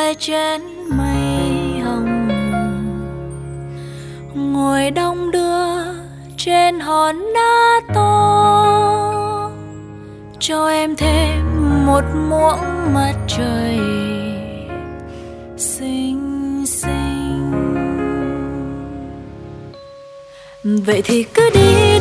ly chén mây hồng, ngồi đong đưa trên hòn đá to, cho em thêm một muỗng mặt trời xinh xinh. Vậy thì cứ đi